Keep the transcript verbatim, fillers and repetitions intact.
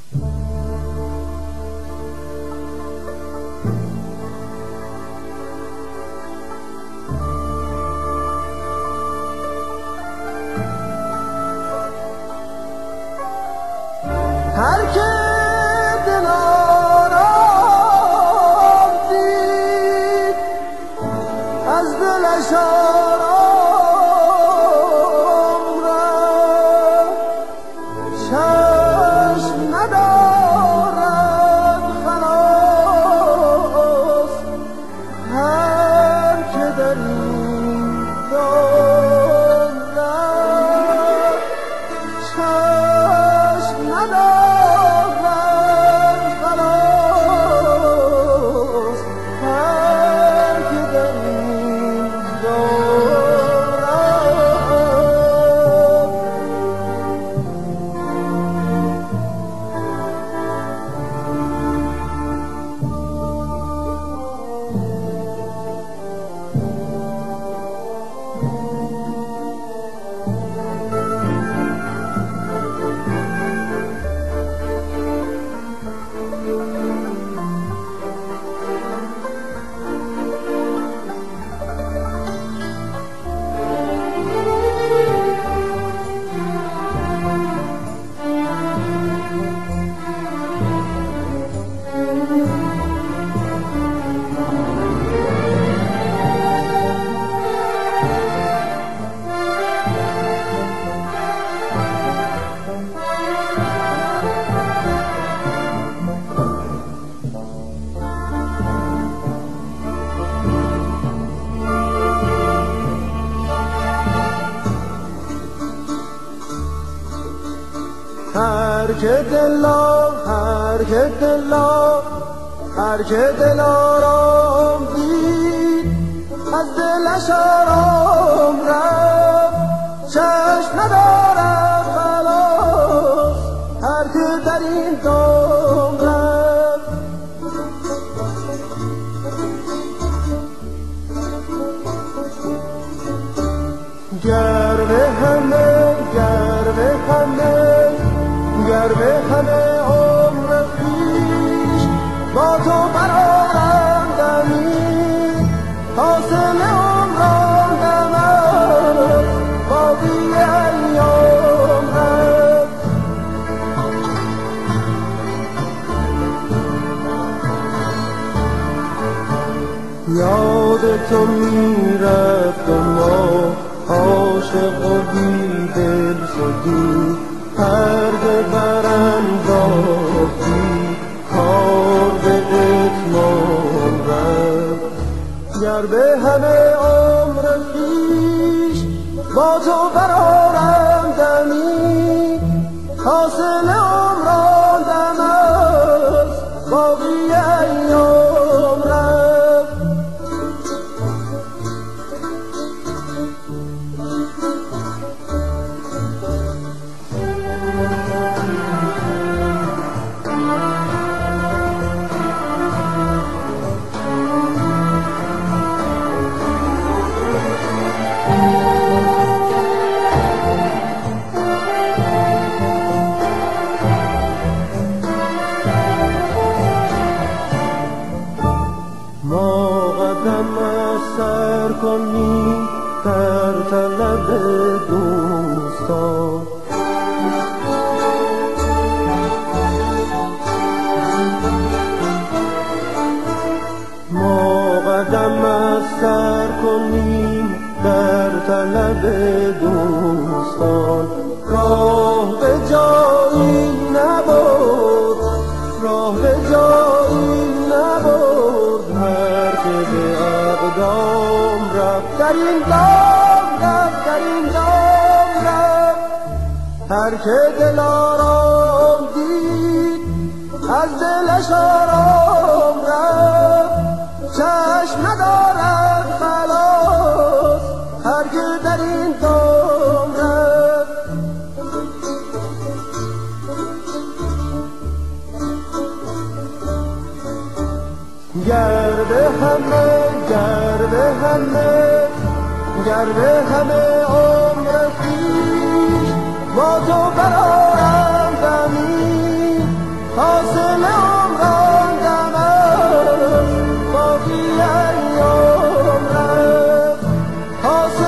هر که دل آرام دید از دلش آرام رفت، چشم ندارد خلاص. هر که در این دام رفت، چشم ندارد خلاص. هر که در این دام هر که دلا هر که دلا هر که دل آرام دید از دلش آرام رفت، چشم ندارد خلاص. هر که در این دام رفت، گر به همه گر به همه گر به همه عمر خویش با تو برآرم دمی، حاصل عمرم دم است باقی ایام رفت. یاد تو میرفت و ما عاشق و بی دل شدیم، پرده برانداختی کار به اتمام رفت. گر به همه عمر خویش با تو برآرم دمی، حاصل عمرم دم است باقی ایام رفت. ما قدم از سر کنیم در طلب دوستان، ما قدم از سر کنیم در طلب دوستان. راه به جایی نبرد، راه به جایی نبرد، هر که به اقدام رفت در این دام رفت، در این دام رفت. هر که دل آرام دید از دلش آرام رفت، چشم ندارد خلاص. هر که در این دام رفت، گر به همه گر به همه گر به همه عمر خویش با تو برآرم دمی، همه عمراندم است باقی ایام رفت